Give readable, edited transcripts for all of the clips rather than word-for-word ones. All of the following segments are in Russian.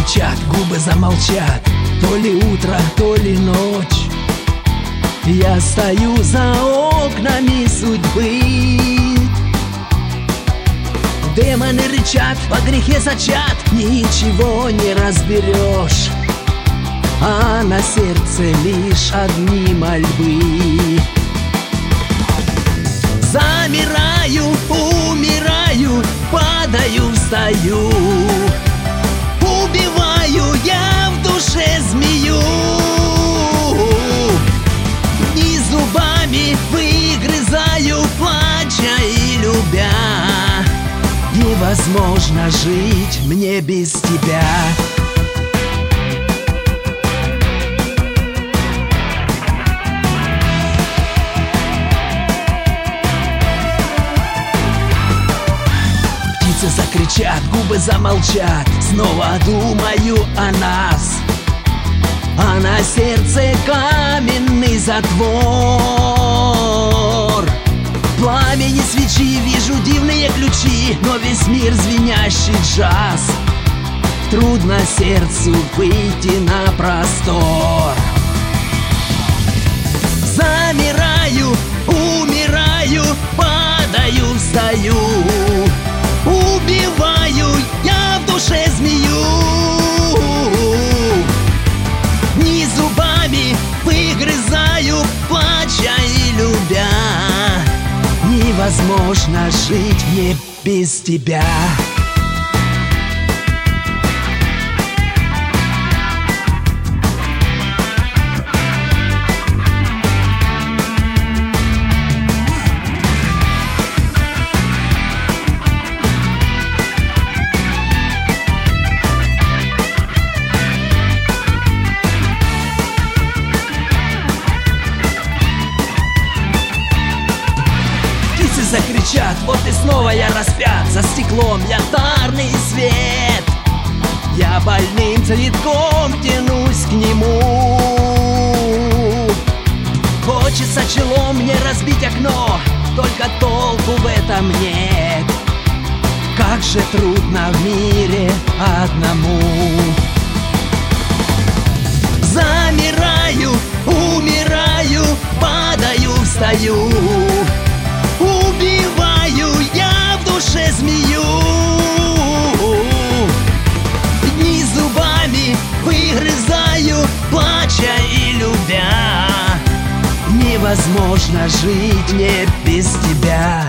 закричат, губы замолчат, то ли утро, то ли ночь. Я стою за окнами судьбы. Демоны рычат, по грехе зачат, ничего не разберешь, а на сердце лишь одни мольбы. Замираю, умираю, падаю, встаю. Убиваю я в душе змею. Ни зубами выгрызаю, плача и любя. Невозможно жить мне без тебя. Птицы закричат, губы замолчат, снова думаю о нас, а на сердце каменный затвор. В пламени свечи вижу дивные ключи, но весь мир звенящий джаз. Трудно сердцу выйти на простор. Замираю, умираю, падаю, встаю. Убиваю я в душе змею. Ни зубами выгрызаю, плача и любя. Невозможно жить мне без тебя. Закричат, вот и снова я распят, за стеклом янтарный свет. Я больным цветком тянусь к нему. Хочется челом мне разбить окно, только толку в этом нет. Как же трудно в мире одному. Замираю, умираю, падаю, встаю. Убиваю я в душе змею. Дни зубами выгрызаю, плача и любя. Невозможно жить мне без тебя.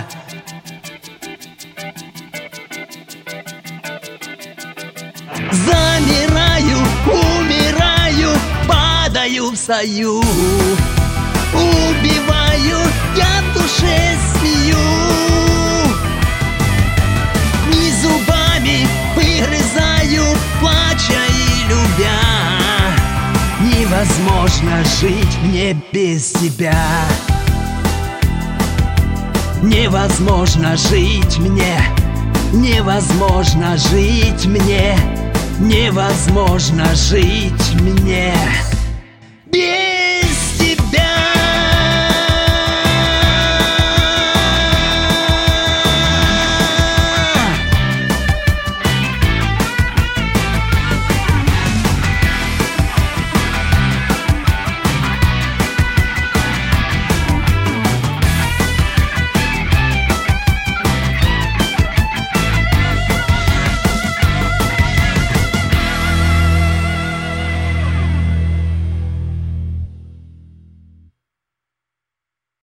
Замираю, умираю, падаю, встаю. Убиваю я в душе змею. Ни зубами выгрызаю, плача и любя. Невозможно жить мне без тебя. Невозможно жить мне. Невозможно жить мне. Невозможно жить мне без